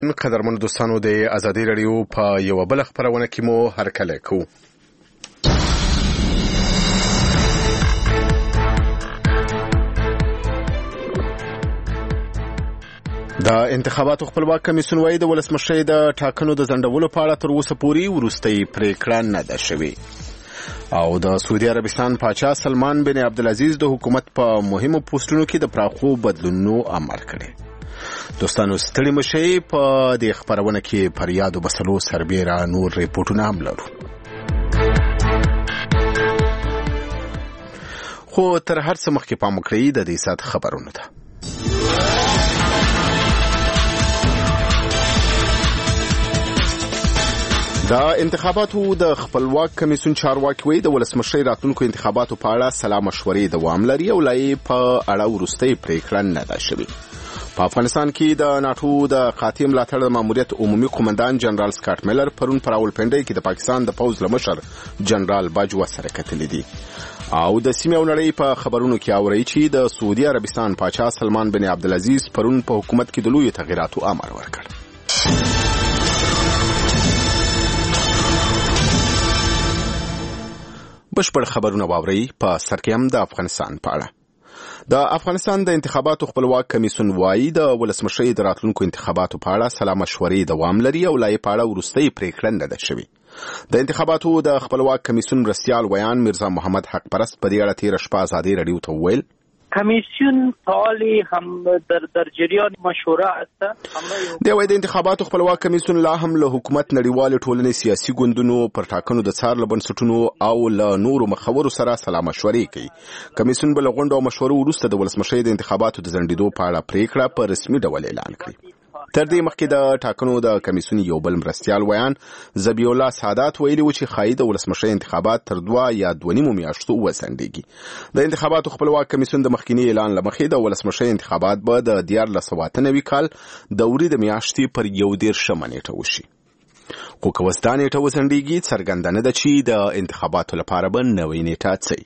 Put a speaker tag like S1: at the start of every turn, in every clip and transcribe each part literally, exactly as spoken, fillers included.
S1: قدرمن دوستانو د ازادي رادیو په یو بل خبرونه کې مو هرکله کوو. د انتخاباتو خپلواک کمیسیون وايي د ولسمشر د ټاکنو د ځنډولو په اړه تر اوسه پورې وروستۍ پریکړه نه ده شوې. او د سعودي عربستان پاچا سلمان بن عبدالعزیز د حکومت په مهمو پوسټونو کې د پراخو بدلونونو امر کړی. دوستانو ستړي مشي په دې خبرونه کې فریاد او بسلو سربېره نور ریپورتونه هم لرو. خو تر هر څه مخکې پام وکړئ د دې سات خبرونه ته. د انتخاباتو د خپلواک کمیسیون چارواکي وایي د ولسمشر راتلونکو انتخاباتو په اړه سلا مشورې دوام لري او لا یې په اړه وروستۍ پریکړه نه ده شوې. په افغانستان کې د ناتو د قاطع ملاتړ د ماموریت عمومي قومندان جنرال سکاټ میلر پرون پر راولپنډۍ کې د پاکستان د پوځ لمشر جنرال باجوا سره کتلې دي. او د سیمې او نړۍ په خبرونو کې اوري چې د سعودي عربستان پاچا سلمان بن عبدالعزیز پرون په حکومت کې د لوی تغیراتو امر ورکړ. بشپړ خبرونه واوري په سر کې هم د افغانستان په اړه. د افغانستان د انتخاباتو خپلواک کمیسیون وايي د ولسمشر د راتلونکو انتخاباتو په اړه سلا مشورې دوام لري او لا یې په اړه وروستۍ پریکړه نه ده شوې. د انتخاباتو د خپلواک کمیسیون مرستیال ویان میرزا محمد حق پرست په دې اړه تیر شپه ازادي رادیو ته وویل
S2: کمیسیون فعالی هم در در جریان مشوره است.
S1: د وای د انتخاباتو خپلواک کمیسیون لا هم له حکومت نړیوال ټولنې سیاسي ګوندونو پر ټاکنو د څار لبنسټونو او له نورو مخورو سره سلا مشورې کوي. کمیسیون بل غونډه او مشورو وروسته د ولسمشر د انتخاباتو د ځنډېدو په اړه پریکړه په رسمي ډول اعلان کړي. تر دې مخکې د ټاکنو د کمیسیون یو بل مرستیال ویان زبی الله سادات ویلي و چې ښایي د ولسمشر انتخابات تر دوه یا دوه نیمو میاشتو وځنډېږي. د انتخاباتو خپلواک کمیسیون د مخکینی اعلان له مخې د ولسمشر انتخابات به د دیارلس سوه اته نوي کال د وری د میاشتې پر یو دېرشمه نیټه وشي. خو که اوس دا نیټه وځنډېږي څرګنده نه ده چې د انتخاباتو لپاره به نوې نیټه څه وي.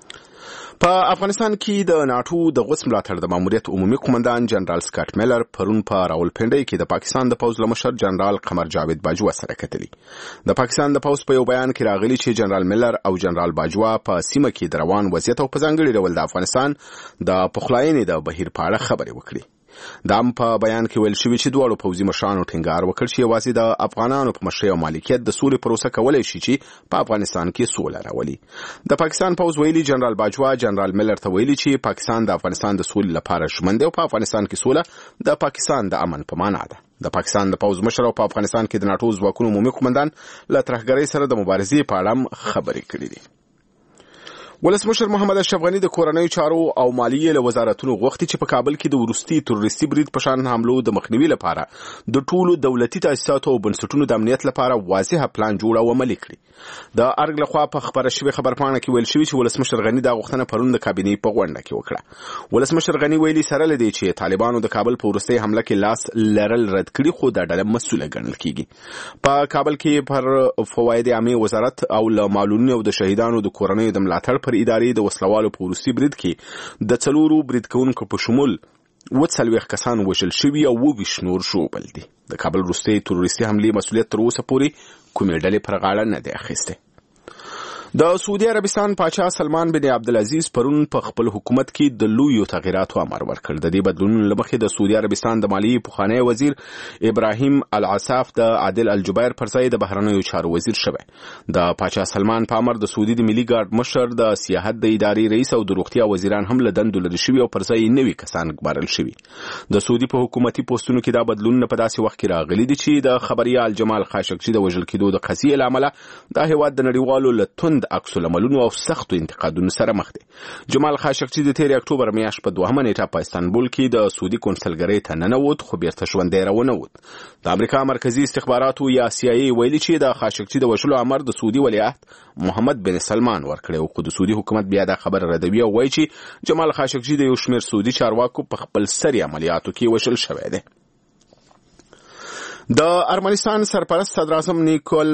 S1: په افغانستان کې د ناتو د غوڅ ملاتړ د ماموریت عمومي قومندان جنرال سکاټ میلر پرون په راولپنډۍ کې د پاکستان د پوځ لمشر جنرال قمر جاوید باجوا سره کتلې. د پاکستان د پوځ په یو بیان کې راغلي چې جنرال میلر او جنرال باجوا په سیمه کې د روان وضعیت او په ځانګړي ډول د افغانستان د پخلاینې د بهیر په اړه خبرې وکړي. دا هم په بیان کې ویل شوی چې دواړو پوځي مشرانو ټینګار وکړ چې یوازې د افغانانو په مشرۍ او مالکیت د سولې پروسه کولای شي چې په افغانستان کې سوله راولي. د پاکستان پوځ ویلي جنرال باجوا جنرال میلر ته ویلي چې پاکستان د افغانستان د سولې لپاره ژمن دی او په افغانستان کې سوله د پاکستان د امن په معنا ده. د پاکستان د پوځ مشر او په افغانستان کې د ناتو ځواکونو عمومي قومندان له ترهګرۍ سره د مبارزې په اړه خبرې کړې دي. ولسمشر محمد اشرف غنی د کورنیو چارو او مالیې له وزارتونو غوښتي چې په کابل کې د وروستي تروریستي برید په شان حملو د مخنیوي لپاره د ټولو دولتي تاسیساتو او بنسټونو د امنیت لپاره واضح پلان جوړ او عملي کړي. د ارګ لخوا په خبره شوې خبرپاڼه کې ویل شوی چې ولسمشر غنی دا غوښتنه پرون د کابینې په غونډه کې وکړه. ولسمشر غنی ویلي سره لدی چې طالبانو د کابل په وروستي حمله کې لاس لرل رد کړي خو د ډله مسؤله ګڼل کیږي. په کابل کې پر فواید عامه وزارت او له معلولینو او د شهیدانو د کورنیو د ملاتړ پر ادارې د وسلوالو په وروستي برید کې د څلورو برید کوونکو په شمول اووه څلوېښت کسان وژل شوي او اووه ویشت نور ژوبل دي. د کابل وروستۍ تروریستي حملې مسؤلیت تر اوسه پورې کومې ډلې پر غاړه نه دی اخیستی. د سعودي عربستان پاچا سلمان بن عبدالعزیز پرون په خپل حکومت کې د لویو تغیراتو امر ورکړ. د دې بدلونونو له مخې د سعودي عربستان د مالیې پخوانی وزیر ابراهیم العصاف د عادل الجبیر پر ځای د بهرنیو چارو وزیر شوی. د پاچا سلمان په امر د سعودي د ملي ګارد مشر د سیاحت د ادارې رئیس او د روغتیا وزیران هم له دندو لرې شوي او پر ځای نوي کسان ګمارل شوي. د سعودي په حکومتي پوسټونو کې دا بدلونونه په داسې وخت کې راغلي دي چې د خبریال جمال خاشقجي د وژل کېدو د قضیې له امله دا هېواد د نړیوالو له توند عکس العملونو او سختو انتقادونو سره مخ دی. جمال خاشقجي د تیر اکتوبر میاشت په دوهمه نیټه په استانبول کې د سعودي کونسلګرۍ ته ننوت خو بیرته ژوندی راونوت. د امریکا مرکزی استخباراتو یا سی آی ای ویلي چې د خاشقجي د وژلو امر د سعودي ولیعهد محمد بن سلمان ورکړی خو د سعودي حکومت بیا دا خبره ردوي او وایي چې جمال خاشقجي د یو شمېر سعودي چارواکو په خپل سري عملیاتو کې وژل شوی دی. د ارمنستان سرپرست صدراعظم نیکول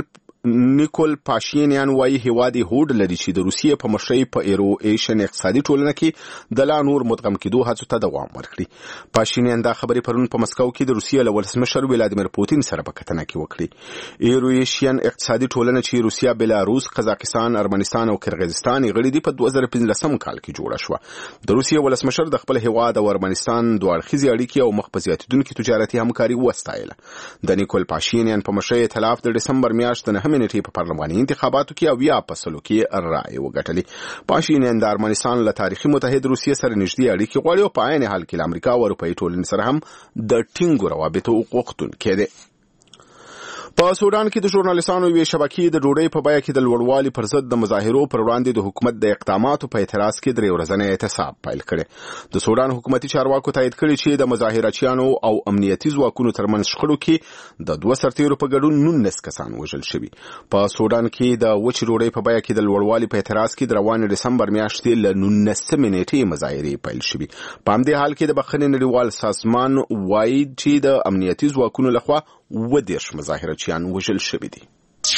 S1: نیکول پاشینیان وایي هیواد هوډ لري چې د روسیې په مشرۍ په ایرو ایشن اقتصادي ټولنه کې د لا نور مدغم کېدو هڅو ته دوام ورکړي. پاشینیان دا خبرې پرون په مسکو کې د روسیې له ولسمشر ولادیمیر پوتین سره په کتنه کې وکړي. ایرو ایشن اقتصادي ټولنه چې روسیا، بلاروس، قزاقستان، ارمنستان او کرغیزستان غړي دي په دوه زره پنځلسم کال کې جوړه شوه. د روسیې ولسمشر د خپل هیواد او ارمنستان دوه اړخیزې اړیکې او مخ په زیاتېدونکې تجارتي همکاري وستایله. د نیکول پاشینیان په مشرۍ ائتلاف د ډسمبر میاشت د نهمې نېټې په پارلماني انتخاباتو کې اویا په سلو کې رایې وګټلې. پاشینیان د ارمنستان له تاریخي متحد روسیې سره نږدې اړیکې غواړي او په عین حال کې له امریکا او اروپایي ټولنې سره هم د ټینګو روابطو غوښتونکی دی. په سودان کې د ژورنالیستانو یوې شبکې د ډوډۍ په بیه کې د لوړوالي پر ضد د مظاهرو پر وړاندې د حکومت د اقداماتو په اعتراض کې درې ورځنی اعتصاب پیل کړی. د سودان حکومتي چارواکو تایید کړی چې د مظاهرچیانو او امنیتي ځواکونو ترمنځ شخړو کې د دوه سرتیرو په ګډون نولس کسان وژل شوي. په سودان کې د وچې ډوډۍ په بیه کې د لوړوالي په اعتراض کې د روانې ډسمبر میاشتې له نولسمې نېټې مظاهرې پیل شوي. په همدې حال کې د بخښنې نړیوال سازمان وایي چې د امنیتي ځواکونو لخوا و دیرش مظاهرچیان وژل شوي دي.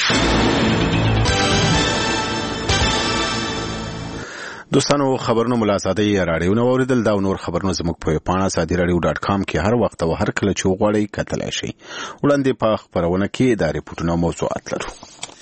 S1: دوستانو خبرونه ملازادي راډیو نو اوریدل دا نور خبرونه زموږ په پاڼه سادي رادیو ډاټ کام کې هر وخت او هر کله چې وغواړئ کتلای شئ. وړاندې په خبرونه کې دا ریپورتونه موضوعات لرو.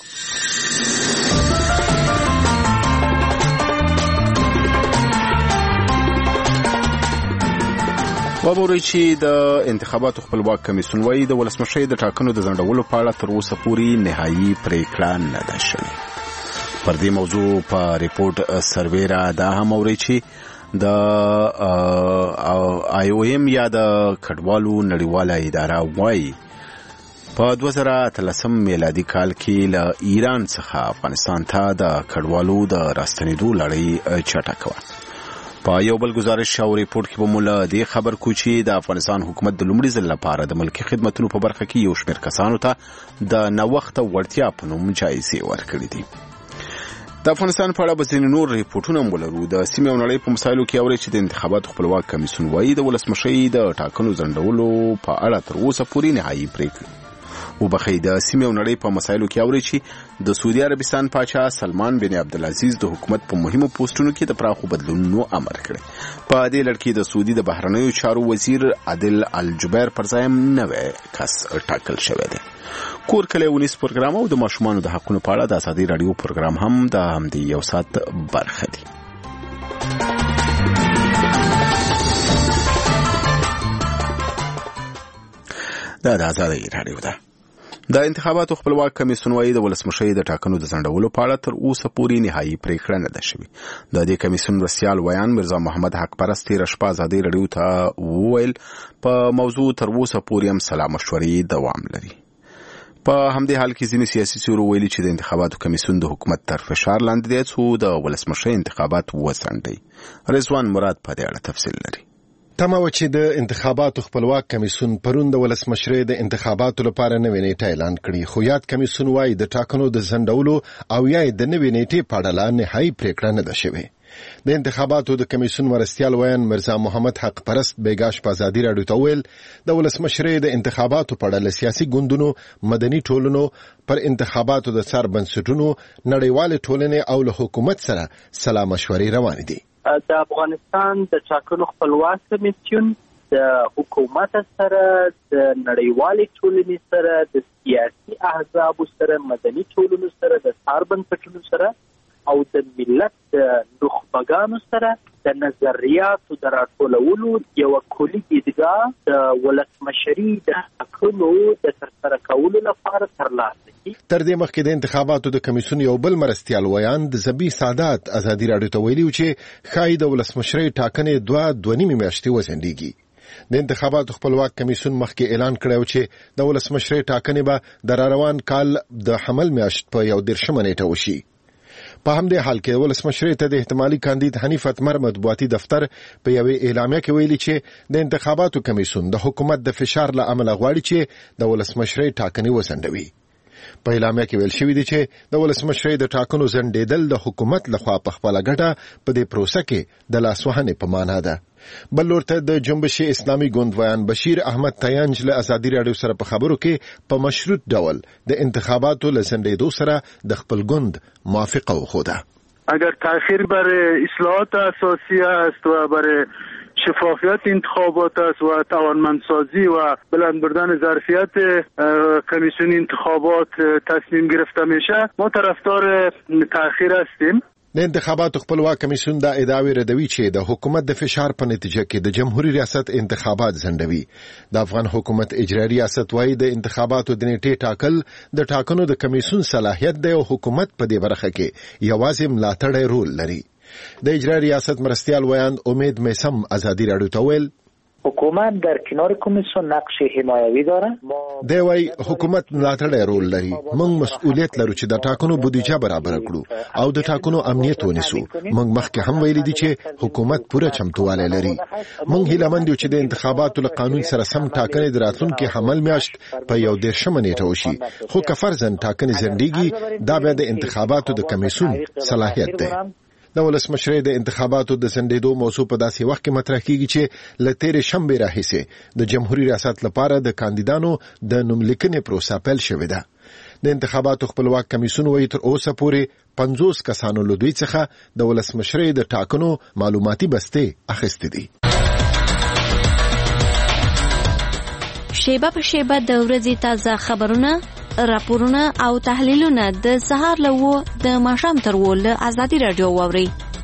S1: وبوري چې د انتخاباتو خپلواک کمیسیون وایي د ولسمشرۍ د ټاکنو د ځنډولو په اړه تر اوسه پورې نهایي پریکړه نه ده شوې. پر دې موضوع په ریپورت سروې را دا هم اوري چې د آی او ایم یا د کډوالو نړیواله اداره وایي په دوه زره اتلسم میلادي کال کې له ایران څخه افغانستان ته د کډوالو د راستنېدو لړۍ چټکه وه. په یو بل گزارش او ریپورت کې به مولا دې خبر کو چې د افغانستان حکومت د لومړي ځل لپاره د ملکي خدماتو په برخه کې یو شمېر کسانو ته د نوښت وړتیا په نوم جایزې ورکړې دي. د افغانستان په اړه به ځینې نور ریپورتونه هم ولرو. د سیمې او نړۍ په مسایلو کې اوري چې د انتخاباتو خپلواک کمیسیون وایي د ولسمشرۍ د ټاکنو ځنډولو په اړه تر اوسه پورې نهایي پریکړه وبخښي. د سیمې او نړۍ په مسایلو کې اوري چې د سعودي عربستان پاچا سلمان بن عبدالعزیز د حکومت په مهمو پوسټونو کې د پراخو بدلونونو امر کړی. په دې لړ کې د سعودي د بهرنیو چارو وزیر عادل الجبیر پر ځای نوی کس ټاکل شوی دی. کور کلی ونیس پروګرام او د ماشومانو د حقونو په اړه د ازادي راډیو پروګرام هم د همدې یو ساعت برخه دي. دا د ازادي راډیو ده. د انتخاباتو خپلواک کمیسیون وایي د ولسمشرۍ د ټاکنو د ځنډولو په اړه تر اوسه پورې نهایي پریکړه نه ده شوې. د دې کمیسیون مرستیال ویان مرزا محمد حق پرست تېره شپه ازادي راډیو ته وویل په موضوع تر اوسه پورې هم سلا مشورې دوام لري. په همدې حال کې ځینې سیاسي څېرو ویلي چې د انتخاباتو کمیسیون د حکومت تر فشار لاندې دی څو د ولسمشرۍ انتخابات وځنډوي. رضوان مراد په دې اړه تفصیل لري.
S3: تمه و چې د انتخاباتو خپلواک کمیسیون پرون د ولسمشرۍ د انتخاباتو لپاره نوې نیټه اعلان کړي، خو یاد کمیسیون وايي د ټاکنو د ځنډولو او یا د نوې نیټې په اړه نهایي پریکړه نه ده شوې. د انتخاباتو د کمیسیون مرستیال ویان مرزا محمد حق پرست بیګاش په ازادي راډیو ته ویل د ولسمشرۍ د انتخاباتو په اړه سیاسي ګوندونو، مدني ټولنو، پر انتخاباتو د څار بنسټونو، نړیوال ټولنې او له حکومت سره سلا مشورې روانې دي.
S2: د افغانستان د ټاکنو خپلواک کمیسیون د حکومت سره، د نړیوالې ټولنې سره، د سیاسي احزابو سره، مدني ټولنو سره، د څار بنسټونو سره او د ملت د نخبګانو سره د نظریاتو د راټولولو یو کلي دیدګاه د ولسمشرۍ د ټاکنو د ترسره کولو لپاره ترلاسه کړي.
S3: تر دې مخکې د انتخاباتو د کمیسیون یو بل مرستیال ویان د زبی سادات ازادي راډیو ته ویلي چې ښایي د ولسمشرۍ ټاکنې دوه دوه نیمې میاشتې وځنډېږي. د انتخاباتو خپلواک کمیسیون مخکې اعلان کړی چې د ولسمشرۍ ټاکنې به د راروان کال د حمل میاشت په یو دېرشمه نیټه وشي. په همدې حال کې ولسمشرۍ ته د احتمالي کاندید حنیف اتمر مطبوعاتي دفتر په یوې اعلامیه کې ویلي چې د انتخاباتو کمیسیون د حکومت د فشار له امله غواړي چې د ولسمشرۍ ټاکنې وځنډوي. په اعلامیه کې ویل شوی دی چې د ولسمشرۍ د ټاکنو ځنډېدل د حکومت لخوا په خپله ګټه په دې پروسه کې د لاسوهنې په معنا ده. بل ورته د جنبش اسلامي ګوند ویان بشیر احمد تیانج له ازادي رادیو سره په خبرو کې په مشروط ډول د انتخاباتو له ځنډېدو سره د خپل ګوند موافقه وښوده.
S4: اگر تأخیر بر اصلاحات اساسی است و بر شفافیت انتخابات است و توانمندسازی و بلند بردن ظرفیت کمیسیون انتخابات تصمیم گرفته میشه ما طرفدار تأخیر هستیم.
S3: د انتخاباتو خپلواک کمیسیون دا ادعاوې ردوي چې د حکومت د فشار په نتیجه کې د جمهوریت ریاست انتخابات ځنډوي. د افغان حکومت اجرایي ریاست وايي د انتخاباتو د نیټې ټاکل د ټاکنو د کمیسیون صلاحیت دی او حکومت په دې برخه کې یوازې ملاتړی رول لري. د اجرایي ریاست مرستیال ویاند امید میسم ازادي رادیو ته ویل
S5: حکومت در کنار کمیسیون نقش حمایوي داره.
S3: دی وايي حکومت ملاتړی رول لري. موږ مسؤلیت لرو چې د ټاکنو بودیجه برابر کړو او د ټاکنو امنیت ونیسو. موږ مخکې هم ویلي دي چې حکومت پوره چمتووالی لري. موږ هیلهمند یو چې د انتخاباتو له قانون سره سم ټاکنې د راتلونکي حمل میاشت په یو دېرشمه نیټه وشي. خو که فرضاً ټاکنې ځنډېږي دا بیا د انتخاباتو د کمیسیون صلاحیت دی. د ولسمشرۍ د انتخاباتو د ځنډېدو موضوع په داسې وخت کې مطرح کیږي چې له تېرې شنبې راهیسې د جمهوریت ریاست لپاره د کاندیدانو د نوملیکنې پروسه پیل شوې ده. د انتخاباتو خپلواک کمیسیون وايي تر اوسه پورې پنځوس کسانو له دوی څخه د ولسمشرۍ د ټاکنو معلوماتي بستې اخیستې دي.
S6: شیبه په شیبه د ورځې تازه خبرونه، راپورونه او تحلیلونه د سهار له وو د ماښام تر وو له ازادي رادیو واوري.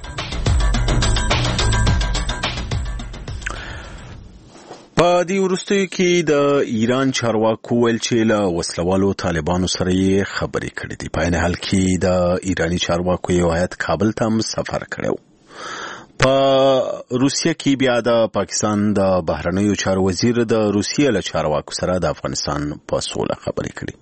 S1: په دې وروستیو کې د ایران چارواکو ویل چې له وسلوالو طالبانو سره یې خبرې کړې دي. په عین حال کې د ایرانی چارواکو یو هیات کابل ته هم سفر کړی. په روسیه کې بیا د پاکستان د بهرنیو چارو وزیر د روسیې له چارواکو سره د افغانستان په سوله خبرې کړي.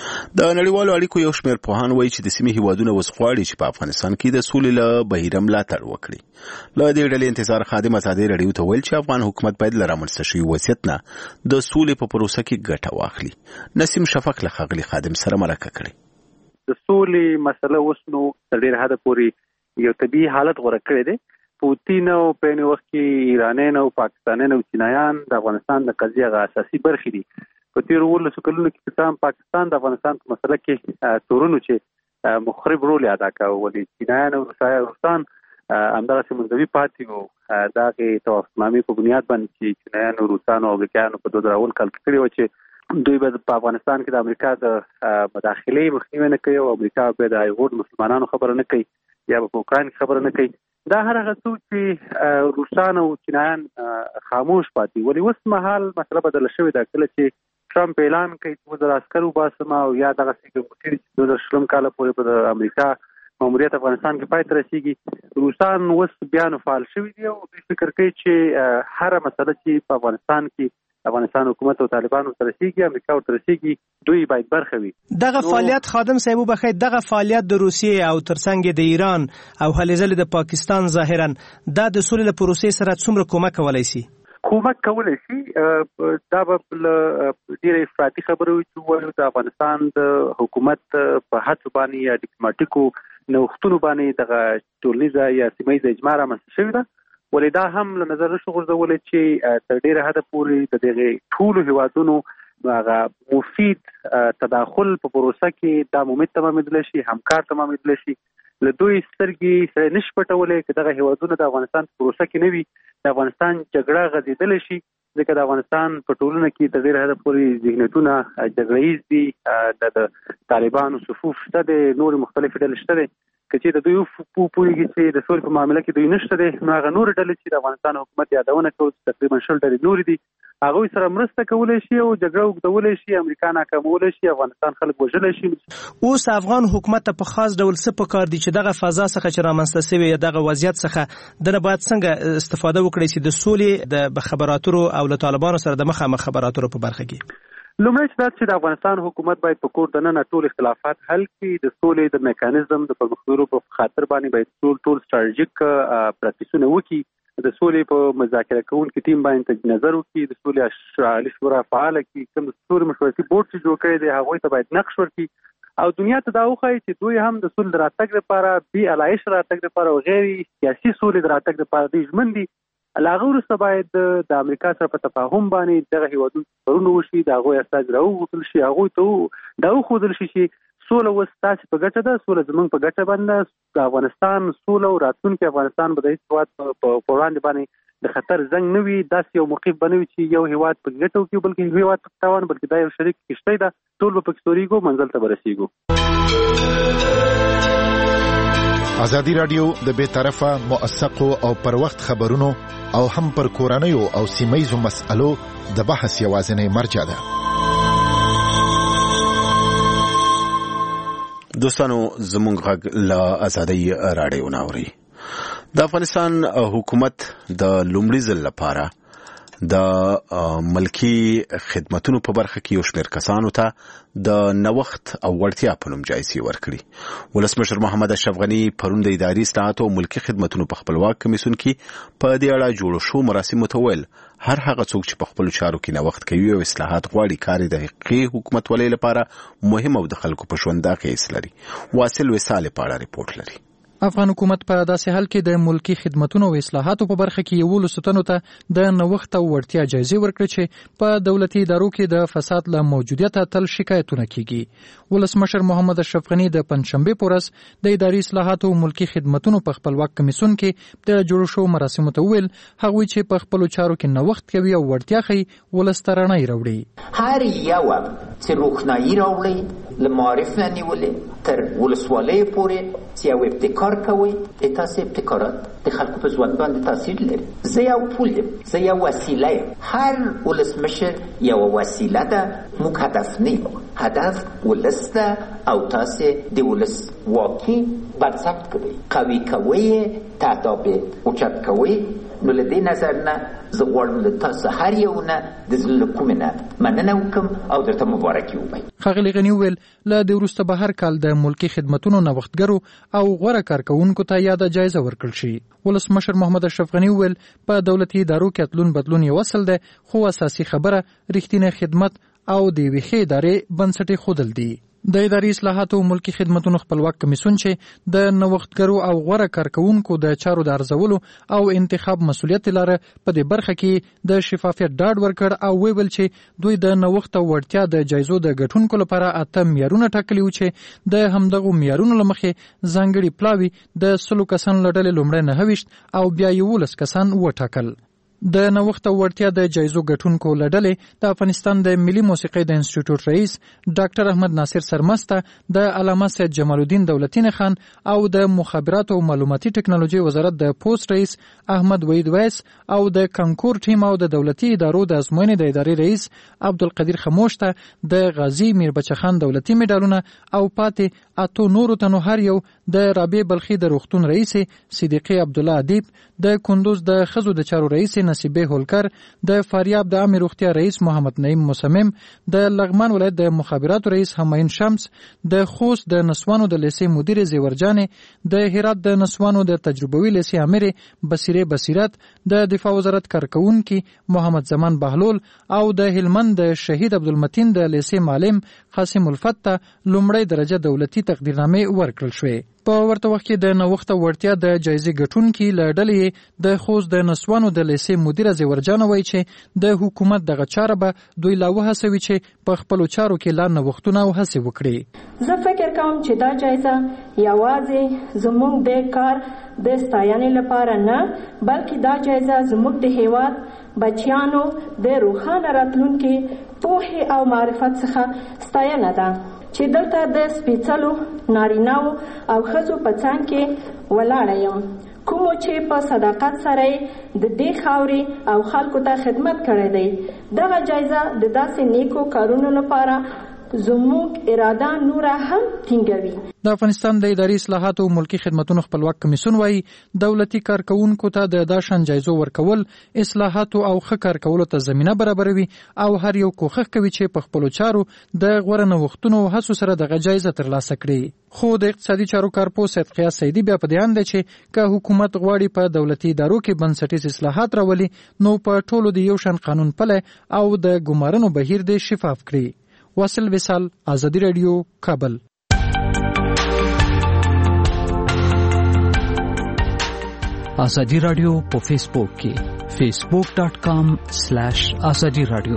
S1: د نړیوالو اړیکو یو شمېر پوهان وایي چې د سیمې هیوادونه اوس غواړي چې په افغانستان کې د سولې له بهیره ملاتړ وکړي. له دې ډلې انتظار خادم ازادي رادیو ته ویل چې افغان حکومت باید له رامنځته شوي وضعیت نه د سولې په پروسه کې ګټه واخلي. نسیم شفق له ښاغلي خادم سره مرکه کړې.
S2: د سولې مسله اوس نو تر ډېره حده پورې یو طبیعي حالت غوره کړی دی. پوتین او په یو وخت کې ایرانیان او پاکستانیان او چینایان د افغانستان د قضیې هغه اساسي برخې دي. په تېرو اوولسو کلونو کې تام پاکستان د افغانستان په مسله کې تورونو چې مخرب رول ادا کاوه، ولې چینایان او روسان همدغسې منځوي پاتې وو. د هغې توافقنامې په بنیاد باندې چې چینایان او روسان او امریکایانو په دوه زره اول کال کې کړې وه چې دوی به په افغانستان کې د امریکا د مداخلې مخنیوی نه کوي او امریکا به د هغو مسلمانانو خبره نه کوي یا به په اوکراین کې خبره نه کوي. دا هر هغه څه چې روسان او چینایان خاموش پاتې. ولې اوس مهال مسله بدله شوې ده. کله چې ټرمپ اعلان کوي چې دوه زره عسکر وباسم او یا دغسې ګمګوټي چې دوه زره شلم کاله پورې به د امریکا ماموریت افغانستان کې پای ته رسېږي. روسان اوس بیا نو فعال شوي دي او دوی فکر کوي چې هره مسله چې په افغانستان کې افغانستان حکومت او طالبانو سره رسېږي، امریکا ورته رسېږي، دوی باید برخه وي.
S7: دغه فعالیت خادم صاحب وبخښئ، دغه فعالیت د روسیې او ترڅنګ د ایران او هلې ځلې د پاکستان ظاهرا دا د سولې له پروسې سره څومره کومک کولی شي؟
S2: کومک کولی شي. دا به له ډېرې افراطي خبرې وي چې ووایو د افغانستان د حکومت په هڅو باندې یا ډیپلوماټیکو نوښتونو باندې دغه ټولنیزه یا سیمه ییزه اجماع رامنځته شوې ده. ولې دا هم له نظر نشو غورځولی چې تر ډېره حده پورې د دغې ټولو هېوادونو هغه مفید تداخل په پروسه کې دا ممید تمامېدلی شي، همکار تمامېدلی شي. له دوی سترګې سره نشي پټولی که دغه هېوادونه د افغانستان په پروسه کې نه وي، د افغانستان جګړه غځېدلی شي. ځکه د افغانستان په ټولنه کې تر ډېره حده پورې ذهنیتونه جګړه ییز دي. د طالبانو صفوف شته دی، نورې مختلفې ډلې شته دی. که چې د دوی پوهېږي چې د سولې په معامله کې دوی نشته دی، نو هغه نورې ډلې چې د افغانستان حکومت یادونه کوي چې تقریبا شل ډلې نورې دي، هغوی سره مرسته کولی شي او جګړه اوږدولی شي، امریکا ناکامولی شي، افغانستان خلک وژلی شي.
S7: اوس افغان حکومت ته په خاص ډول څه پکار دي چې دغه فضا څخه چې رامنځته شوې یا دغه وضعیت څخه دنه باید څنګه استفاده وکړي چې د سولې د خبراتو او له طالبانو سره د مخامخ خبراتو په برخه کې؟
S2: لومړی چې دا چې د افغانستان حکومت باید په کور دننه ټول اختلافات حل کړي. د سولې د میکانیزم د پرمختګ په خاطر باندې باید ټول ټول ستراتیژیک پریکټیسونه وکړي. د سولې په مذاکره کوونکي ټیم باندې نظر وکړي، د سولې عالی شورا فعاله کړي، کوم د سولې مشورتي بورډ چې جوړ کړی دی هغوی ته باید نقش ورکړي
S4: او دنیا ته دا وښایي چې دوی هم د سولې د راتګ لپاره بې علایش راتګ لپاره او غیر سیاسي سولې د راتګ لپاره دوی ژمن دي. له هغه وروسته باید د امریکا سره په تفاهم باندې دغه هېوادونو سفرونه وشي، د هغوی استازي راوغوښتل شي، هغوی ته دا وښودل شي چې سوله اوس ستاسې په ګټه ده، سوله زموږ په ګټه باندې د افغانستان سوله او راتلونکی افغانستان به د هېڅ هېواد په وړاندې باندې د خطر زنګ نه وي، داسې یو موقف به نه وي چې یو هېواد په ګټه وکړي بلکې یو هېواد په تاوان، بلکې دا یو شریک کښتۍ ده، ټول به پکې تورېږو، منزل ته به رسېږو.
S3: ازادي راډیو د بې طرفه موثقو او پر وخت خبرونو او هم پر کورنیو او سیمهیزو مسألو د بحث یوازینی مرجع ده.
S1: دوستانو زمونږ غږ له ازادۍ راډیو نه اورئ. د افغانستان حکومت د لومړي ځل لپاره د ملکی خدماتونو په برخه کې یو شمېر کسانو ته د نوښت او وړتیا په نوم جایزې ورکړي. ولسمشر محمد اشرف غني پرون د اداري اصلاحاتو او ملکی خدماتونو په خپلواک کمیسیون کې په دې اړه جوړ شو مراسمو ته ویل هر هغه څوک چې په خپلو چارو کې نوښت کوي او اصلاحات غواړي کار د حقیقي حکومتولۍ لپاره مهم او د خلکو په ژوند اغېز لري. واصل وصال په اړه ریپورت لري.
S8: افغان حکومت په داسې حال کې د ملکی خدماتونو او اصلاحاتو په برخه کې یو لستنو ته د نوښت او وړتیا جایزې ورکړي چې په دولتي ادارو کې د فساد له موجودیت تل شکایتونه کیږي. ولسمشر محمد اشرف غني د پنځشنبه په ورځ د اداري اصلاحاتو او ملکی خدماتونو په خپلواک کمیسیون کې د جوړ شو مراسمو ته ویل هغوی چې په خپلو چارو کې نوښت کوي او وړتیا ښیي ولسترانه راوړي.
S9: هر یو چې روښنايي راوړي له معرف نه نیولې تر ولسوالۍ پورې چې یو ابتکار کوي د تاسو ابتکارات د خلکو په ژوند باندې تاثیر لري. زه یو پول یم، زه یو وسیله یم. هر ولسمشر یو وسیله ده، موږ هدف نه یو. هدف ولس ده او تاسو د ولس واکي برثبت کوي، قوي کوي، تعداد اوچت کوي. نو له دې نظر نه زه غواړم له تاسو هر یو نه د زړه کومې نه مننه وکړم او درته مبارکي ووایم.
S8: ښاغلي غني وویل له دې وروسته به هر کال د ملکي خدمتونو نوښتګرو او غوره کارکوونکو ته یاده جایزه ورکړل شي. ولسمشر محمد اشرف غني وویل په دولتي ادارو کې اتلون بدلون یو اصل ده، خو اساسي خبره رښتینی خدمت او د یوې ښې ادارې بنسټ ایښودل دي. د اداري اصلاحاتو او ملکی خدماتونو خپلواک کمیسیون چې د نوښتګرو او غوره کارکوونکو د چارو د ارزولو او انتخاب مسؤلیت لري په دې برخه کې د شفافیت ډاډ ورکړ او ویل چې دوی د نوښت او وړتیا د جایزو د ګټونکو لپاره اته معیارونه ټاکلي و چې د همدغو معیارونو له مخې ځانګړي پلاوي د سلو کسان له ډلې لومړی نهه ویشت او بیا یولس کسان وټاکل. د نوښت او وړتیا د جایزو ګټونکو له ډلې د افغانستان د ملي موسیقۍ د انسټیټیوټ رئیس ډاکټر احمد ناصر سرمسته، د علامه سید جمال الدین دولتي خان او د مخابرات او معلوماتي ټکنالوژي وزارت د پوسټ رئیس احمد وحید ویس او د کانکور ټیم او د دولتي ادارو د ازموینې د ادارې رئیس عبدالقدیر خموش ته د غازی میربچه خان دولتي میډالونه او پاتې اتو نورو ته نو هر یو د رابعه بلخي د روغتون رئیس صدیقی عبدالله ادیب، د کندوز د خزو د چارو رئیس نصیبه هولکر، د فاریاب د عامه روغتیا رئیس محمد نعیم مصمم، د لغمان ولایت د مخابرات رئیس همایون شمس، د خوست د نسوانو د لیسې مدیر زیورجان، د هرات د نسوانو د تجربوي لیسې امیر بصیره بصیرت، د دفاع وزارت کارکونکي محمد زمان بهلول او د هلمند د شهید عبدالمتین د لیسې معلم قاسم الفتح لومړی درجه دولتي تقدیرنامې ورکړل شوې. په ورته وخت کې د نوښت او وړتیا د جایزې ګټونکي له ډلې د خوست د نسوانو د لیسې مدیره زیورجان وایي چې د حکومت دغه چاره به دوی لا وهڅوي چې په خپلو چارو کې لا نوښتونه او هڅې وکړي.
S10: زه فکر کوم چې دا جایزه یوازې زموږ د کار د ستاینې لپاره نه، بلکې دا جایزه زموږ د هیواد بچیانو د روښانه راتلونکي پوهې او معرفت څخه ستاینه ده چې دلته د سپېڅلو نارینه‌و او ښځو په څنګ کې ولاړه یم، کومو چې په صداقت سره د دې خاورې او خلکو ته خدمت کړی دی. دغه جایزه د داسې نیکو کارونو لپاره زموږ اراده نوره هم ټینګوي.
S8: د افغانستان د اداري اصلاحاتو او ملکی خدماتونو خپلواک کمیسیون وایي دولتي کارکوونکو ته د داشان جایزو ورکول اصلاحاتو او ښه کار کولو ته زمینه برابروي او هر یو کوښښ کوي چې په خپلو چارو د غوره نوښتونو او هڅو سره دغه جایزه ترلاسه کړي. خو د اقتصادي چارو کارپوه سید قیاس سیدي بیا په دې اند دی چې که حکومت غواړي په دولتي ادارو کې بنسټیز اصلاحات راولي نو په ټولو د یو شان قانون پلی او د ګمارنو بهیر د شفاف کړي. واصل وصال، ازادي رادیو، کابل.
S11: ازادي رادیو په فیسبوک کې facebook dot com slash azadi radio.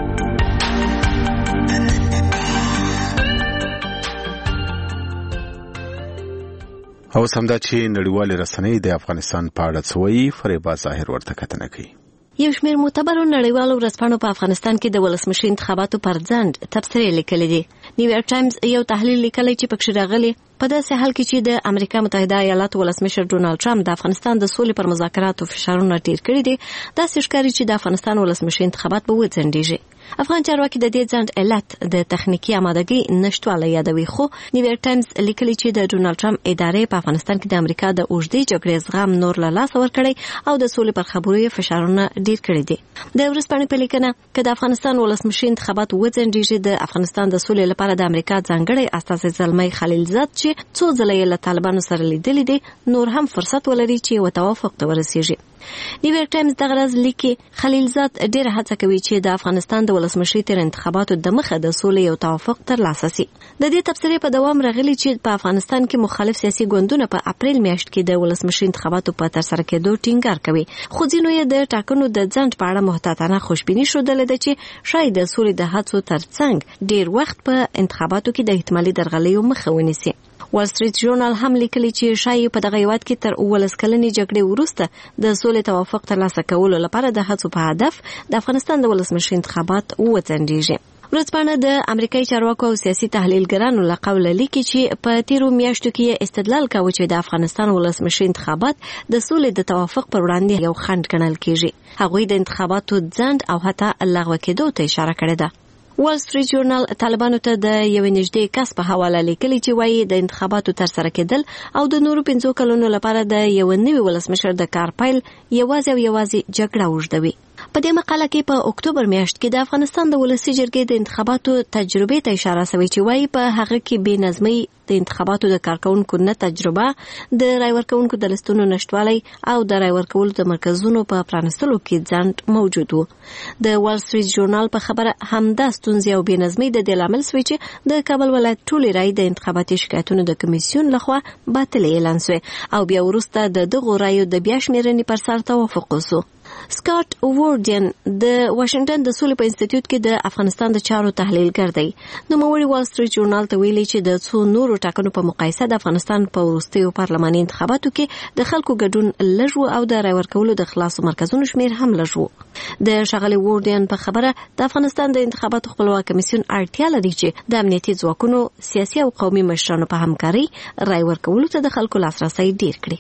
S1: او سمدا چې نړیوال رسنۍ د افغانستان په اړه څوي فریبا ظاهر ورته کتنه کوي.
S6: یو شمېر معتبرو نړیوالو ورځپاڼو په افغانستان کې د ولسمشر انتخاباتو پر ځنډ تبصرې لیکلې دي. نیویارک ټایمز یو تحلیل لیکلی چې پکې راغلی په داسې حال کې چې د امریکا متحده ایالاتو ولسمشر ډونالد ټرمپ د افغانستان د سولې پر مذاکراتو فشارونه ډیر کړي دي، داسې ښکاري چې د افغانستان ولسمشر انتخابات به وځنډیږي. افغان چارواکي د دې ځنډ علت د تخنیکی آمادګۍ نشټوالی یادوي، خو نیویارک ټایمز لیکلی چې د ډونالد ټرمپ ادارې په افغانستان کې د امریکا د اوږدې جګړې زغم نور له لاسه ورکړی او د سولې پر خبرو فشارونه ډیر کړي دي. د ورځپاڼې په لیکنه کې د افغانستان ولسمشر انتخابات وځنډیږي، د افغانستان د سولې لپاره د امریکا ځانګړی استازی زلمی خلیلزاد چې څو ځله یې له طالبانو سره لیدلي دي نور هم فرصت ولري چې و توافق ته ورسیږي. نیویارک ټایمز دغه ورځ لیکي خلیلزاد ډېره هڅه کوي چې د افغانستان د ولسمشر تر انتخاباتو د مخه د سولې او توافق ترلاسه شي. د دې تبصرې په دوام راغلي چې په افغانستان کې مخالف سیاسي ګوندونه په اپریل میاشت کې د ولسمشر انتخاباتو په ترسره کېدو ټینګار کوي، خو ځینو یې د ټاکنو د ځنډ په اړه محتاطانه خوشبیني ښودلې ده چې شاید د سولې د هڅو ترڅنګ ډېر وخت په انتخاباتو کې د احتمالي درغلیو مخه ونیسي. وال سټریټ ژورنال هم لیکلی چې شاید په دغه هیواد کې تر اوولس کلنې جګړې وروسته د سولې توافق ترلاسه کولو لپاره د هڅو په هدف د افغانستان د ولسمشر انتخابات وځنډیږي. ورځپاڼه د امریکایي چارواکو او سیاسي تحلیلګرانو له قوله لیکي چې په تیرو میاشتو کې استدلال کاوه چې د افغانستان ولسمشر انتخابات د سولې د توافق پر وړاندې یو خنډ ګڼل کیږي. هغوی د انتخاباتو ځنډ او حتی لغوه کېدو ته اشاره کړې ده. وال سټریټ ژورنال طالبانو ته د یوې نږدې کس په حواله لیکلي چې وایي د انتخاباتو ترسره کېدل او د نورو پنځو کلونو لپاره د یو نوي ولسمشر د کار پیل یوازې او یوازې جګړه اوږدوي. په دې مقاله کې په اکتوبر میاشت کې د افغانستان د ولسي جرګې د انتخاباتو تجربې ته اشاره شوې چې وایي په هغه کې بې نظمۍ، د انتخاباتو د کارکونکو نه تجربه، د رای ورکونکو د لستونو نشټوالی او د رای ورکولو د مرکزونو په پرانستلو کې ځنډ موجود و. د وال سټریټ ژورنال په خبره همدا ستونزې او بې نظمۍ د دې لامل شوې چې د کابل ولایت ټولې رای د انتخاباتي شکایتونو د کمیسیون لخوا باطلې اعلان شوې او بیا وروسته د دغو رایو د بیا شمېرنې پر سر توافق وشو. سکاټ وورډین د واشنگټن د سولې په انسټیټیوټ کې د افغانستان د چارو تحلیلګر دی. نوموړي وال سټریټ ژورنال ته ویلي چې د څو نورو ټاکنو په مقایسه د افغانستان په وروستیو پارلماني انتخاباتو کې د خلکو ګډون لږ و او د رای ورکولو د خلاصو مرکزونو شمېر هم لږ و. د ښاغلي وورډین په خبره د افغانستان د انتخاباتو خپلواک کمیسیون اړتیا لري چې د امنیتي ځواکونو، سیاسي او قومي مشرانو په همکارۍ رای ورکولو ته د خلکو لاسرسی ډیر کړي.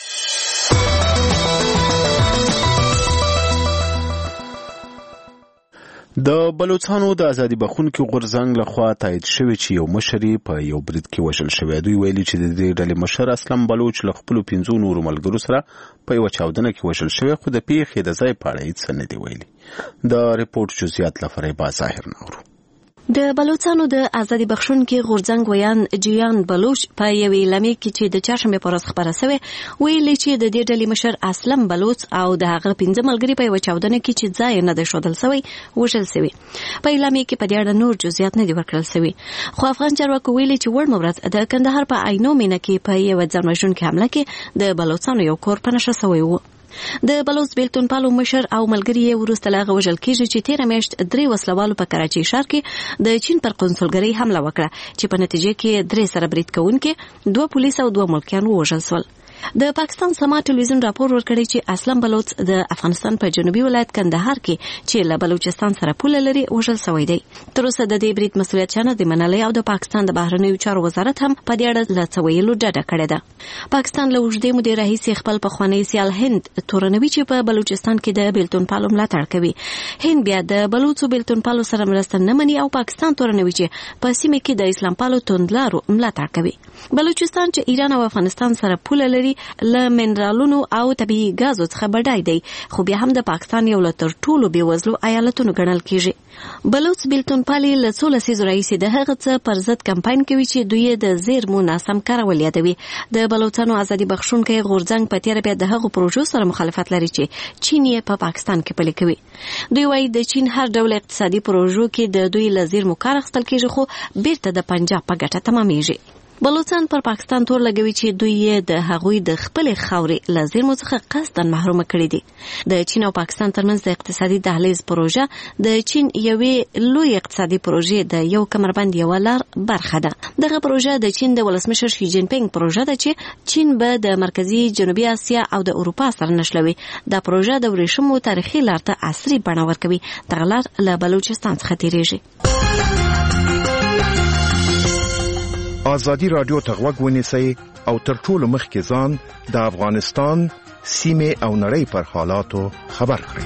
S1: د بلوچستانو د ازادي بخښونکي غورځنګ لخوا تایید شوی چې یو مشر په یو برید کې وژل شوی. دوی ویلي چې د دې ډلې مشر اسلم بلوچ له خپلو پنځو نورو ملګرو سره په یوه چاودنه کې وژل شوی، خو د پیښې د ځای په اړه هیڅ نه دي ویلي. د ریپورټ جزئیات له فریبا ظاهر نورو.
S6: د بلوچستانو د ازادي بخښونکي غورځنګ ویان جیان بلوچ په یوې اعلامیه کې چې د چهارشنبې په ورځ خپره شوې ویلي چې د دې ډلې مشر اسلم بلوچ او د هغه پنځه ملګري په یوه چاودنه کې چې ځای نه دی ښودل شوی وژل شوي. په اعلامیه کې په دې اړه نور جزئیات نه دي ورکړل شوي، خو افغان چارواکو ویلي چې وړمه ورځ د کندهار په عینو مینه کې په یوه ځانوژونکې حمله کې د بلوچستانو یو کور په نښه شوی و. د بلوچ بیلتون پالو مشر او ملګري یې وروسته له هغه وژل کېږي چې تېره میاشت درې وسلوالو په کراچۍ ښار کې د چین پر قونسلګرۍ حمله وکړه چې په نتیجه کې درې سره برید کوونکي، دوه پولیس او دوه ملکیان ووژل شول. د پاکستان سما ټلویزیون راپور ورکړی چې اسلم بلوچ د افغانستان په جنوبي ولایت کندهار کې چې له بلوچستان سره پوله لري وژل شوی دی. تر اوسه د دې برید مسؤلیت چا نه دی منلی او د پاکستان د بهرنیو چارو وزارت هم په دې اړه له څه ویلو ډډه کړې ده. پاکستان له اوږدې مودې راهیسې خپل پخوانی سیال هند تورنوي چې په بلوچستان کې د بیلتون پالو ملاتړ کوي. هند بیا د بلوچو بیلتون پالو سره مرسته نه مني او پاکستان تورنوي چې په سیمه کې د اسلام پالو توندلارو ملاتړ کوي. بلوچستان چې ایران او افغانستان سره پوله لري له منرالونو او طبيعي غازو څخه بډای دی، خو بیا هم د پاکستان یو له تر ټولو بېوزلو ایالتونو ګڼل کیږي. بلوچ بیلتون پالي له څو لسیزو راهیسې د هغه څه پر ضد کمپاین کوي چې دوی د زیرمو ناسم کارول یادوي. د بلوچستانو ازادي بخښونکي غورځنګ په تېره بیا د هغو پروژو سره مخالفت لري چې چین یې په پاکستان کې پلي کوي. دوی وایي د چین هر ډول اقتصادي پروژو کې د دوی له زیرمو کار اخیستل کیږي، خو بیرته د پنجاب په ګټه تمامیږي. بلوچستان پر پاکستان تور لګوي چې دوی د هغوی د خپل خاورې لازم څخه قصداً محروم کړي دي. د چین او پاکستان ترمنځ د اقتصادي دهلیز پروژه د چین یوې لوی اقتصادي پروژې د یو کمربند یو لار برخه ده. دغه پروژه د چین د ولسمشر شي جین پینګ پروژه ده چې چین به د مرکزی جنوبي اسیا او د اروپا سره نښلوي. دا پروژه د ورېښمو تاریخي لار ته عصري بڼه ورکوي. دغه لار له بلوچستان څخه تیریږي.
S12: ازادي رادیو ته غوږ ونیسئ او تر ټولو مخکې ځان د افغانستان سیمې او نړۍ پر حالاتو خبر کړئ.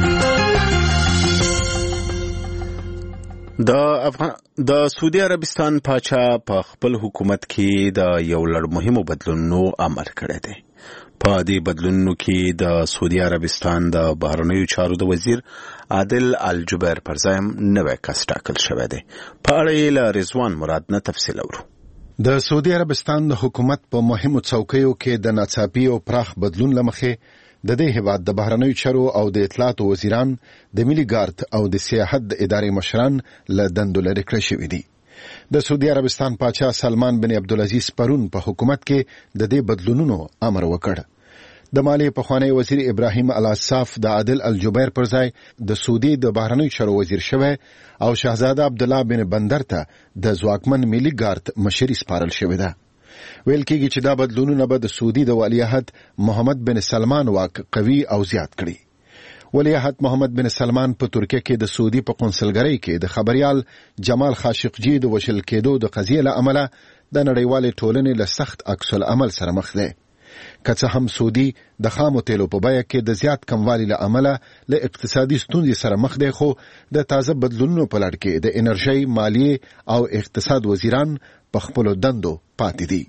S1: د افغان د سعودي عربستان پاچا په خپل حکومت کې د یو لړ مهمو بدلونونو عمل کړی دی. په دې بدلونونو کې د سعودي عربستان د بهرنیو چارو د وزیر عادل الجبیر پر ځای نوی کس ټاکل شوی دی. په اړه یې له رضوان مراد نه تفصیل اورو.
S3: د سعودي عربستان د حکومت په مهمو څوکیو کې د ناڅاپي او پراخ بدلون لمخې د دې هیواد د بهرنیو چارو او د اطلاعاتو وزیران، د ملي ګارد او د سیاحت د ادارې مشران له دندو لرې کړل شوي دي. د سعودي عربستان پاچا سلمان بن عبدالعزیز پرون په حکومت کې د دې بدلونونو امر وکړ. د مالیې پخوانی وزیر ابراهیم العصاف د عادل الجبیر پر ځای د سعودي د بهرنیو چارو وزیر شوی او شاهزاده عبدالله بن بندر ته د ځواکمن ملي ګارد مشري سپارل شوې ده. ویل کېږي چې دا بدلونونه به د سعودي د ولیعهد محمد بن سلمان واک قوي او زیات کړي. ولیعهد محمد بن سلمان په ترکیه کې د سعودي په قونسلګرۍ کې د خبريال جمال خاشقجي د وشل کېدو د قضیې له امله د نړیوالې ټولنې له سخت عکس العمل سره مخ دی. که څه هم سعودي د خامو تیلو په بیه کې د زیات کموالي له امله له اقتصادي ستونزې سره مخ دی، خو د تازه بدلونونو په لړ کې د انرژۍ، مالیې او اقتصاد وزیران په خپلو دندو پاتې دي.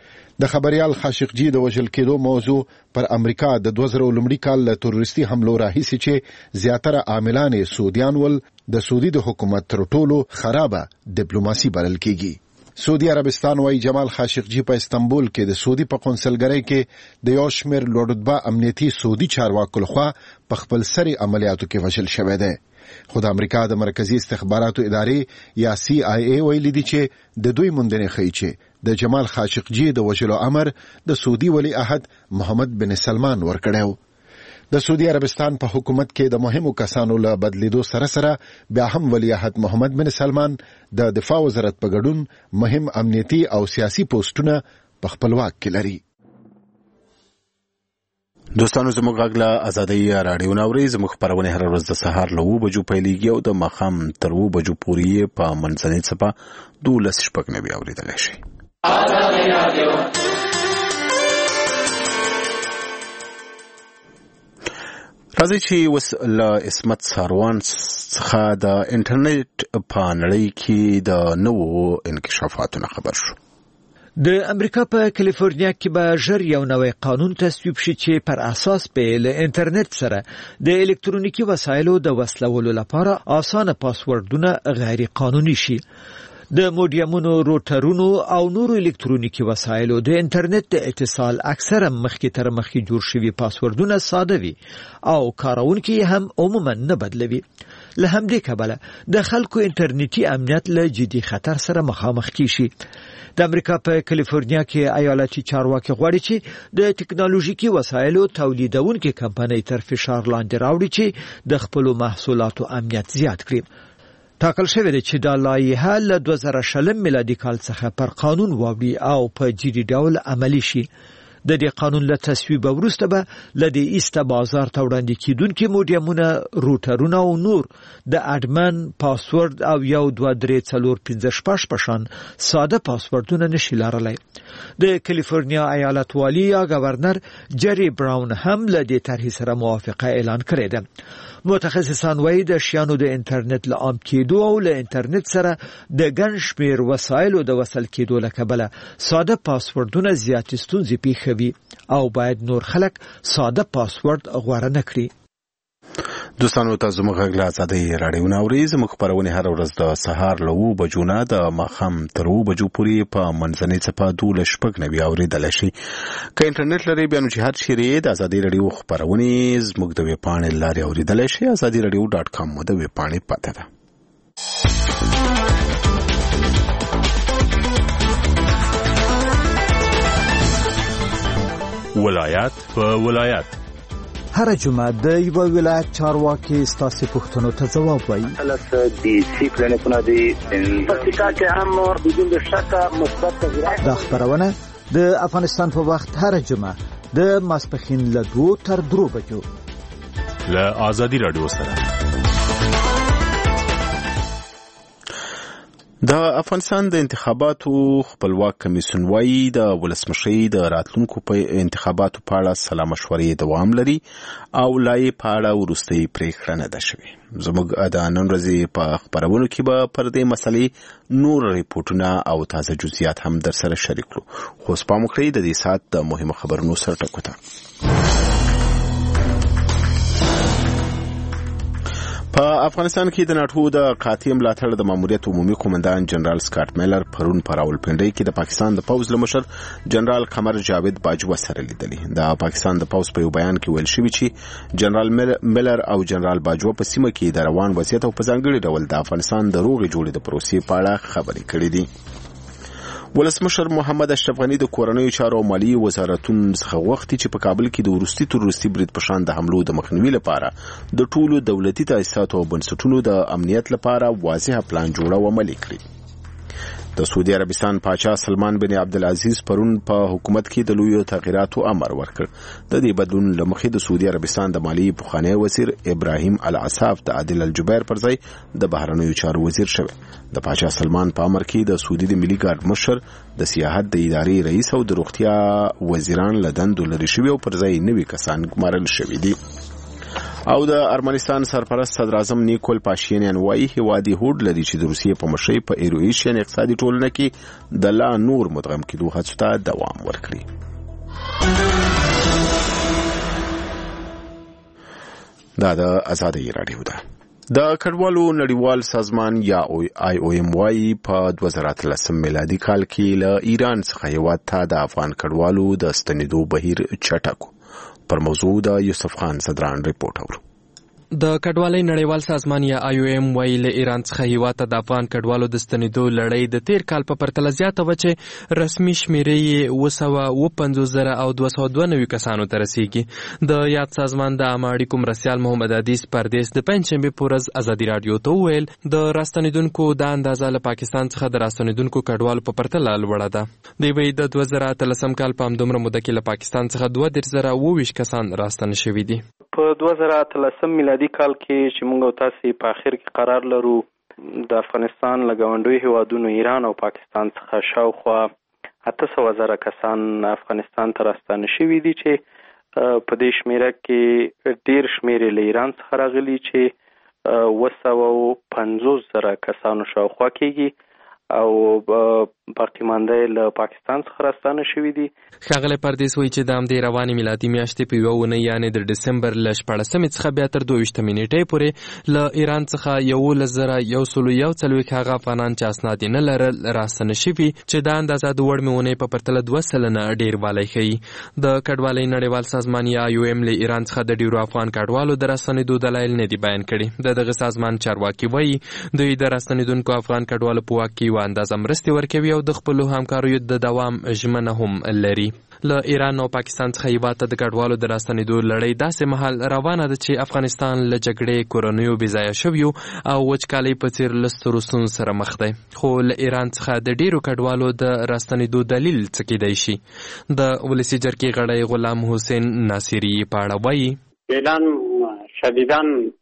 S3: د خبريال خاشقجي د وژل کېدو موضوع پر امریکا د دوه زره لومړي کال له تروریستي حملو راهیسې چې زیاتره عاملان یې سعودیان ول، د سعودي د حکومت تر ټولو خرابه ډیپلوماسي بلل کېږي. سعودي عربستان وايي جمال خاشقجي په استنبول کې د سعودي په قونسلګرۍ کې د یو شمېر لوړرتبه امنیتي سعودي چارواکو لخوا په خپل سري عملیاتو کې وژل شوی دی. خو د امریکا د مرکزی استخباراتو ادارې یا سی آی ای ویلي دي چې د دوی موندنې ښیي چې د جمال خاشقجي د وژلو امر د سعودي ولیعهد محمد بن سلمان ورکړی. د سعودي عربستان په حکومت کې د مهمو کسانو له بدلیدو سره سره بیا هم ولیعهد محمد بن سلمان د دفاع وزارت په ګډون مهم امنیتي او سیاسي پوسټونه په خپل واک کې لري.
S1: دوستانو زموږ غږ له ازادۍ راډیو ناوري. زموږ خپرونه هر ورځ د سهار له اوه بجو پیلېږي او د ماښام تر اوه بجو پورې په منځنۍ څپه دولس شپږ نوي اورېدلی شي. ازادۍ راډیو راځي چې اوس له عصمت ساروان څخه د انټرنیټ په نړۍ کې د نوو انکشافاتو نه خبر شو.
S13: د امریکا په کالیفورنیا کې به ژر یو نوی قانون تصویب شي چې پر اساس به له انټرنیټ سره د الکترونیکي وسایلو د وصلولو لپاره اسانه پاسورډونه غیر قانوني شي. د موډیمونو، روټرونو او نورو الکترونیکي وسایلو د انټرنیټ د اتصال اکثره مخکې تر مخکې جوړ شوي پاسورډونه ساده وي او کارونکي هم عموما نه بدلوي. له همدې کبله د خلکو انټرنیټي امنیت له جدي خطر سره مخامخ کیږي. د امریکا په کالیفورنیا کې ایالتي چارواکي غواړي چې د ټکنالوژیکي وسایلو تولیدونکو کمپنۍ تر فشار لاندې راوړي چې د خپل محصولاتو امنیت زیات کړي. ټاکل شوی دی چې دا لایحه له دوه زره شلم میلادي کال څخه پر قانون واوړي او په جدي ډول عملي شي. د دې قانون له تصویب وروسته به له دې ایسته بازار ته وړاندې کیدونکي موډیمونه، روټرونه او نور د اډمن پاسورډ او یو دوه درې څلور پنځه شپږ په شان ساده پاسورډونه نشي لرلی. د کالیفورنیا ایالت والی یا گورنر جری براون هم له دې طرحې سره موافقه اعلان کړې ده. متخصصان وایي د شیانو د انټرنیټ له عام کېدو او له انټرنیټ سره د ګڼ شمېر وسایلو د وصل کېدو له کبله ساده پاسورډونه زیاتې ستونزې پیښوي او باید نور خلک ساده پاسورډ غوره نه کړي.
S1: دوستانو ته زموږ غږ له ازادۍ راډیو ناوري. زموږ خپرونې هر ورځ د سهار له اوه بجو نه د ماښام تر اوه بجو پورې په منځنۍ څپه دولس شپږ نوي اورېدلی شي. که انټرنیټ لرئ بیا نو چې هر چیرې د ازادۍ راډیو خپرونې زموږ د ویبپاڼې له لارې اورېدلی شي. ازادي راډیو ډاټ کام مو د ویبپاڼې پته ده.
S14: ولایت په ولایت
S13: هر جمعه د یو ولایت چارواکي ستاسو پوښتنو ته ځواب وایي.
S15: البته د سیکلن په نادي پرتیکا کې هم بدون شک مثبت تغیرات.
S13: دا خبرونه د افغانستان په وخت هر جمعه د ماسپخین له دوه تر درو بجو
S14: له آزادي رادیو سره.
S1: د افغانستان د انتخاباتو خپلواک کمیسیون وايي د ولسمشرۍ د راتلونکو په انتخاباتو په اړه سلا مشورې دوام لري او لای په اړه وروستۍ پریکړه نه ده شوې. زموږ د نن ورځې په خبرونو کې به پر دې مسلې نور ریپورتونه او تازه جزئیات هم در سره شریک کړو. خو سپام وکړئ د دې سات د مهمو خبرونو سره ټکوته. په افغانستان کې د ناټو د قاطع ملاتړ د ماموریت عمومي قومندان جنرال سکاټ میلر پرون په راولپنډۍ کې د پاکستان د پوځ له مشر جنرال قمر جاوید باجوه سره لیدلي. د پاکستان د پوځ په یو بیان کې ویل شوی چې جنرال میلر او جنرال باجوه په سیمه کې د روان وضعیت او په ځانګړي ډول د افغانستان د روغې جوړې د پروسې په اړه خبرې کړې دي. ولسمشر محمد اشرف غنی د کورنیو چارو او مالی وزارتونو څخه غوښتي چې په کابل کې د وروستي تروریستي برید په شان د حملو د مخنیوي لپاره د ټولو دولتي تاسیساتو او بنسټونو د امنیت لپاره واضح پلان جوړ او عملي کړي. د سعودي عربستان پاچا سلمان بن عبدالعزیز پرون په حکومت کې د لویو تغییراتو امر ورکړ. د دې بدلون لمخې د سعودي عربستان د مالی پخوانی وزیر ابراهیم العصاف د عادل الجبیر پر ځای د بهرنیو چارو وزیر شوی. د پاچا سلمان په امر کې د سعودي د ملي ګارد مشر د سیاحت د ادارې رئیس او د روغتیا وزیران له دندو لرې شوي او پر ځای نوي کسان ګمارل شوي دي. او د ارمنستان سرپرست صدر اعظم نیکول پاشینیان وایي هیواد هوډ لري چې د روسیې په مشرۍ په ایرو ایشین اقتصادي ټولنه کې د لا نور مدغم کېدو هڅو ته دوام ورکړي. دا د آزادۍ رادیو ده. د کډوالو نړیوال سازمان یا آی او ایم وايي په دوه زره اتلسم میلادي کال کې له ایران څخه هیواد ته د افغان کډوالو د ستنېدو بهیر چټک. پر موضوع د یوسف خان صدران ریپورت اورو.
S16: د کډوالۍ نړیوال سازمان یا آی او ایم وايي له ایران څخه هیواد ته د افغان کډوالو د ستنېدو لړۍ د تیر کال په پرتله زیاته وه چې رسمي شمیرې یې اوه سوه اوه پنځوس زره او دوه سوه دوه نوي کسانو ته رسیږي. د یاد سازمان د عامه اړیکو مرستیال محمد عدیس پردیس د پنجشنبې په ورځ ازادي راډیو ته وویل د راستنېدونکو دا اندازه له پاکستان څخه د راستنېدونکو کډوالو په پرتله لوړه ده. دوی وایي د دوه زره اتلسم کال په همدومره موده کې له پاکستان څخه دوه دېرش زره اوه ویشت کسان راستنه شوي دي.
S17: په دوه زره اتلسم میلادي کال کې چې موږ او تاسو په اخر کې قرار لرو د افغانستان له ګاونډیو هیوادونو ایران او پاکستان څخه شاوخوا اته سوه زره کسان افغانستان ته راستانه شوي دي چې په دې شمیره کې ډېر شمېر له ایران څخه راغلي چې اوه سوه پنځوس زره کسانو شاوخوا کېږي او باقي مانده له پاکستان څخه راستانه شوي دي.
S16: ښاغلی پردیس وایي چې د همدې روانې میلادي میاشتې په یوه اونۍ یعنې د ډسمبر له شپاړسمې څخه بیا تر دوه ویشتمې نیټې پورې له ایران څخه یولس زره یو سلو یو څلوېښت هغه افغانان چې اسناد یې نه لرل راستنه شوي چې دا اندازه د وړمې اونۍ په پرتله دوه سلنه ډېر والی ښیي. د کډوالۍ نړیوال سازمان یا آی او ایم له ایران څخه د ډېرو افغان کډوالو د راستنېدو دلایل نه دي بیان کړي. د دغه سازمان چارواکي وایي دوی د راستنېدونکو افغان کډوالو په واک کې یوه اندازه مرستې ورکوي او د خپلو همکاریو د دوام ژمنه هم لري. له ایران او پاکستان څخه هیواد ته د کډوالو د راستنېدو لړۍ داسې مهال روانه ده چې افغانستان له جګړې کورنیو بېځایه شویو او وچکالۍ په څېر له سترو ستونزو سره مخ دی. خو له ایران څخه د ډېرو کډوالو د راستنېدو دلیل څه کیدی شي؟ د ولسي جرګې غړی غلام حسین ناصري په اړه وایي
S18: فعلا شدیداً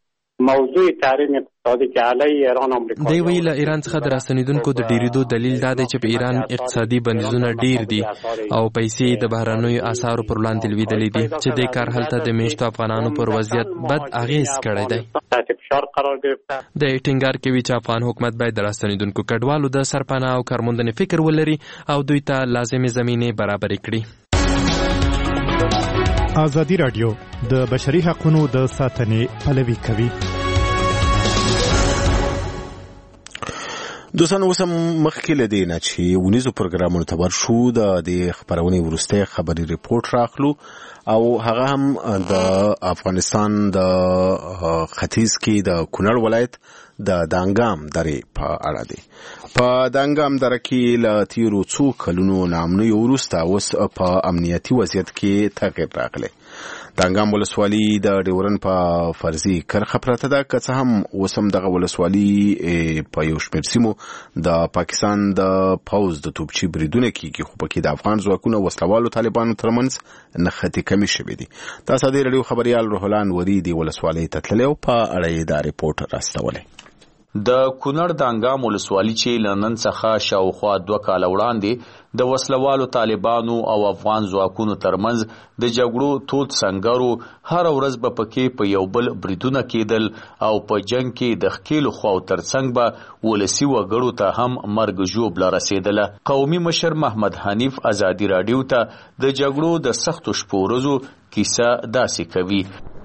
S18: موضوع تحریم اقتصادی که علیه ایران آمریکا
S16: دی وی له ایران څخه د راستنېدونکو د ډېرېدو دلیل دا دی چې په ایران اقتصادي بندیزونه ډېر دي او پیسې د بهرنیو اسعارو پر وړاندې لوېدلې دي چې دې کار هلته د میشتو افغانانو پر وضعیت بد اغېز کړی دی. د ټینګار کوي چې افغان حکومت باید د راستنېدونکو کډوالو د سرپناه او کارموندنې فکر ولري او دوی ته لازمې زمینې برابرې کړي.
S19: ازادي راډیو د بشري حقوقو د ساتنې پلوي کوي.
S1: دوستان اوس هم مخکې له دې نه چې ونیزو پروګرامونو ته ورشو د دې خپرونې وروستی خبري ریپورټ راخلو او هغه هم د افغانستان د ختیځ کې د کونړ ولایت د دانګام درې په اړه دی. په دانګام دره کې له تیرو څو کلونو نامنوي وروسته اوس په امنیتي وضعیت کې تغیر راغلی. دانګام ولسوالي د ډیورن په فرضي کرخه پرته ده، که څه هم اوس هم دغه ولسوالي په یو شمېر سیمو د پاکستان د پوځ د توپچي بریدونه کېږي، خو پکې د افغان ځواکونو وسلوالو طالبانو ترمنځ نښتې کمې شوې دي. د ازادي راډیو خبریال روح الله انوري د ولسوالۍ ته تللی او په اړه یې دا ریپورټ راستولی.
S20: د کونړ دانګام ولسوالي چې له نن څخه شاوخوا دوه کاله وړاندې د وسلوالو طالبانو او افغان ځواکونو ترمنځ د جګړو تود سنګرو هر ورځ به پکې په یو بل بریدونه کېدل او په جنگ کې د ښکېلو خواو ترڅنګ به ولسي وګړو ته هم مرګ ژوبله رسېدله. قومي مشر محمد حنیف ازادي راډیو ته د جګړو د سختو شپو ورځو کیسه داسې کوي.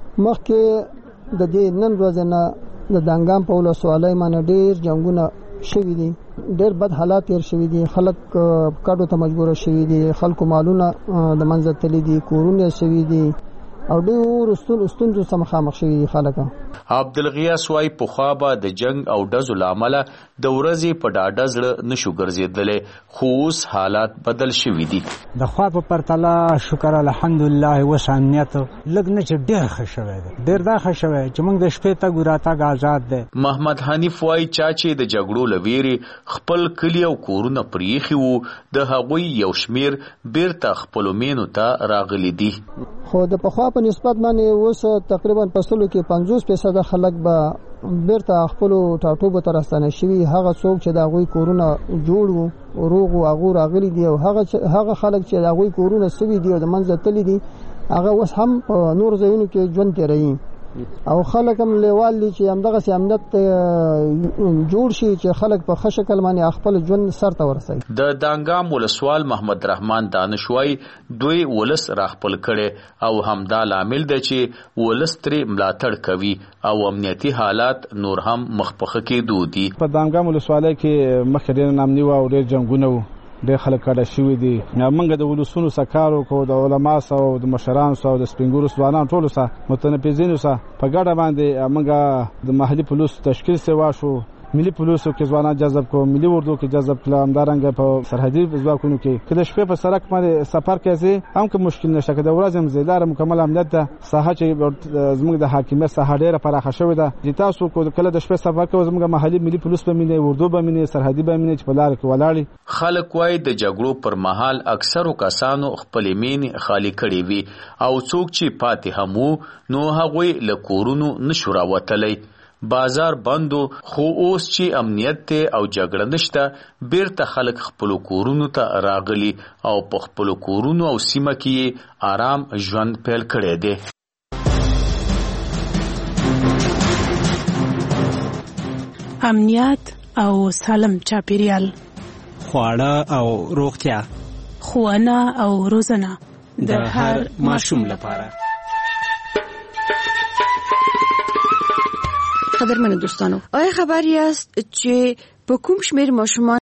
S21: مخکې د دې نن ورځې نه د دانګام په ولسوالۍ باندې ډېر جنګونه شوي دي، ډېر بد حالات تیر شوي دي، خلک کډو ته مجبور شوي دي، خلکو مالونه د منځه تللي دي، کورونه شوي دي او ډېر ستونزو سره مخامخ شوي دي خلک.
S20: عبدالغیاث وایي پخوا به د جنگ او ډزو له امله د ورځې په ډاډه زړه نشو ګرځېدلی، خو اوس حالات بدل شوي دي.
S22: د خوا په پرتله شکر الحمدلله اوس امنیت لږ نه چې ډېر ښه شوی دی، ډېر دا ښه شوی چې موږ د شپې تګ راتګ آزاد دی.
S20: محمد حنیف وایي چا چې د جګړو له ویرې خپل کلي او کورونه پرېښي وو، د هغوی یو شمېر بیرته خپلو مینو ته راغلي دي.
S21: خو د پخوا په نسبت باندې اوس تقریبا په سلو کې پنځوس فیصده خلک به بیرته خپلو ټاټوبو ته راستانه شوي. هغه څوک چې د هغوی کورونه جوړ وو روغ وو هغو راغلي دي، او هغه خلک چې د هغوی کورونه سوي دي او د منځه تللي دي هغه اوس هم په نور ځایونو کې ژوند تېروي، او خلک هم لیوال دي چې همدغسې امنیت جوړ شي چې خلک په ښه شکل باندې خپل ژوند سر ته ورسوي.
S20: د دانګام ولسوال محمد رحمان دانش وایي دوی ولس راخپل کړي او همدا لامل دی چې ولس ترې ملاتړ کوي او امنیتي حالات نور هم مخپخه کېدو دي.
S23: په دانګام ولسوالۍ کې مخکې ډېر نامني وو او ډېر جنګونه وو، ډېر خلک کډه شوي دي. موږ د ولسونو سره کار وکړو، د علما سره او د مشرانو سره او د سپین ږیرو ځوانانو ټولو سره متنفذینو سره په ګډه باندې موږ د محلي پولیسو تشکیل سره واشو، ملي پولیسو کې ځوانان جذب کو، ملي اردو کې جذب کړه، همدارنګه په سرحدي ځواکونو کې که د شپې په سړک باندې سفر کوې هم که مشکل نشته، که د ورځې هم ځې لاره مکمل امنیت ده. ساحه چې زموږ د حاکمیت ساحه ډېره پراخه شوې ده، چې تاسو کله د شپې سفر کوئ زموږ محلي ملي پولیس به وینئ، اردو به وینئ، سرحدي به وینئ چې په لاره کې ولاړ.
S20: خلک وایي د جګړو پر مهال اکثرو کسانو خپلې مینې خالي کړې وي او څوک چې پاتې هم وو نو هغوی له کورونو نشو راوتلی. بازار بندو، خو اوس چې امنیت ته او جګړه نشته بیرته خلک خپلو کورونو ته راغلي او په خپلو کورونو او سیمه کې آرام ژوند پیل کړی دی.
S24: امنیت او سالم چاپیریال،
S25: خواړه او روغتیا،
S24: ښوونه او روزنه
S25: د هر ماشوم لپاره.
S26: قدرمنو دوستانو، آیا خبر یاست چې په کوم شمیر ماشومان